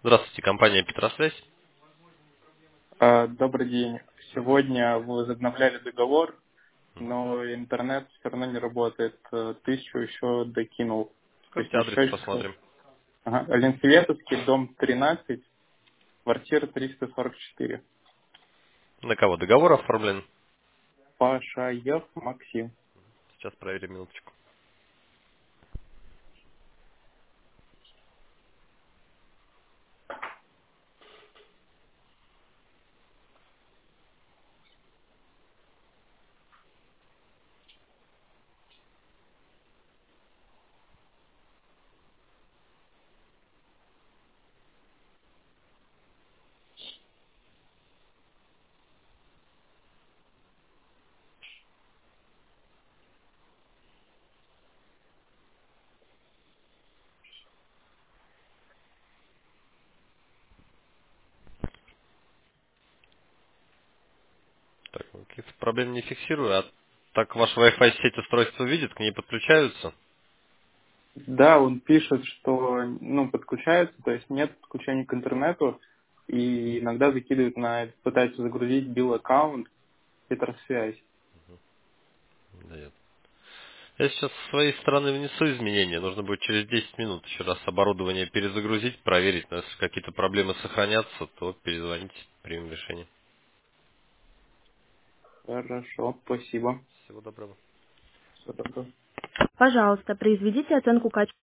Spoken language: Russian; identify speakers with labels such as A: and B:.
A: Здравствуйте, компания Петросвязь.
B: Добрый день. Сегодня вы возобновляли договор, но интернет все равно не работает. 1000 еще докинул. То есть
A: Скажите адрес,
B: еще...
A: посмотрим.
B: Ага. Ленсоветовский, дом 13, квартира 344.
A: На кого договор оформлен?
B: Пашаев Максим.
A: Сейчас проверим минуточку. Так, ну, каких-то проблем не фиксирую. А так ваш Wi-Fi сеть устройство видит, к ней подключаются?
B: Да, он пишет, что подключается, то есть нет подключения к интернету, и иногда закидывает пытается загрузить билл-аккаунт Петросвязь.
A: Да нет. Я сейчас с своей стороны внесу изменения. Нужно будет через 10 минут еще раз оборудование перезагрузить, проверить. Но если какие-то проблемы сохранятся, то перезвоните, примем решение.
B: Хорошо, спасибо.
A: Всего доброго.
B: Всего доброго.
C: Пожалуйста, произведите оценку качества.